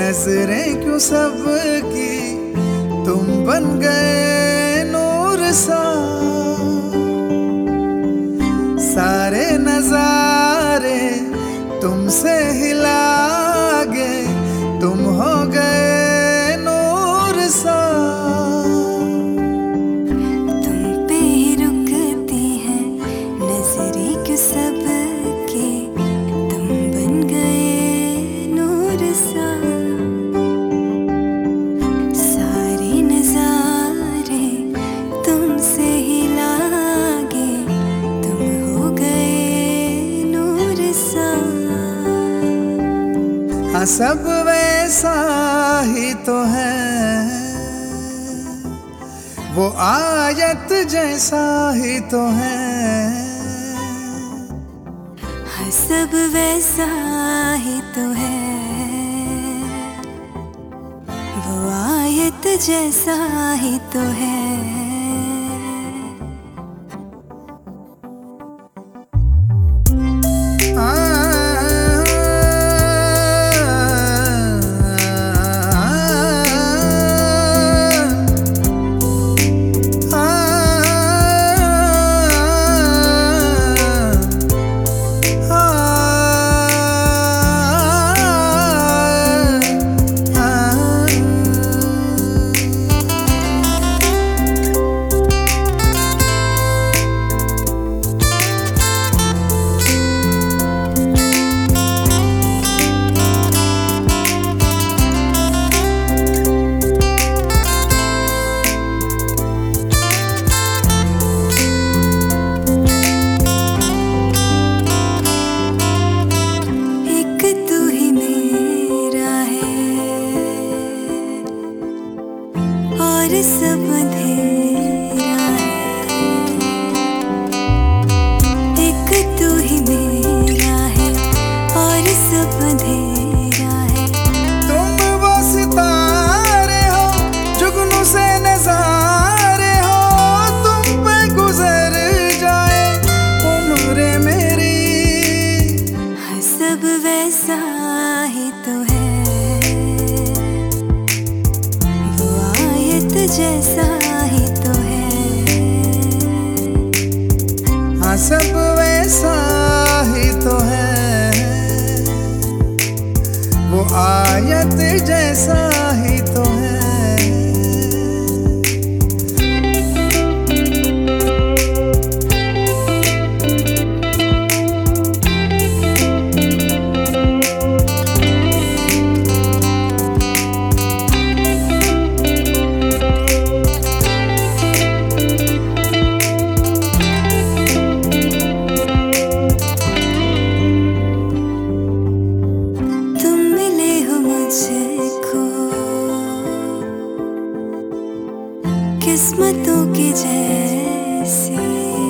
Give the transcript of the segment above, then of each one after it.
नजरें क्यों सबकी तुम बन गए नूर सा, सारे नजारे तुमसे हिला गए, तुम हो गए नूर सा। तुम पे ही रुकती है नजरें क्यों सबकी, तुम बन गए नूर सा, सारे नजारे तुमसे हिला गए, तुम हो गए नूर सा। हाँ सब वैसा ही तो है, वो आयत जैसा ही तो है। हाँ सब वैसा ही तो है, वो आयत जैसा ही तो है। और सब अंधेरा है, एक तू ही मेरा है और सब अंधेरा है। तुम वो सितारे हो जुगनू से नजारे हो, तुम पे गुजर जाए उम्र मेरी। हाँ सब वैसा ही तो है, जैसा ही तो है। हाँ सब वैसा ही तो है, वो आयत जैसा ही तो है। किस्मतों के जैसे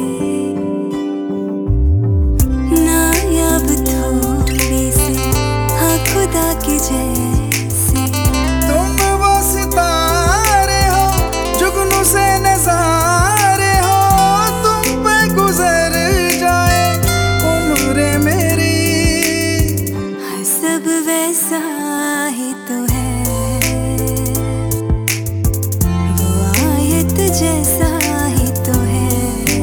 नायाब थोड़ी से, हाँ खुदा के जैसे। तुम वो सितारे हो जुगनू से नजारे हो, तुम पे गुजर जाए उम्र मेरी। हाँ सब वैसा ही तो है, जैसा ही तो है।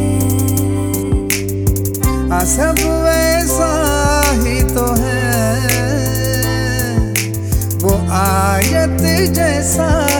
हाँ सब वैसा ही तो है, वो आयत जैसा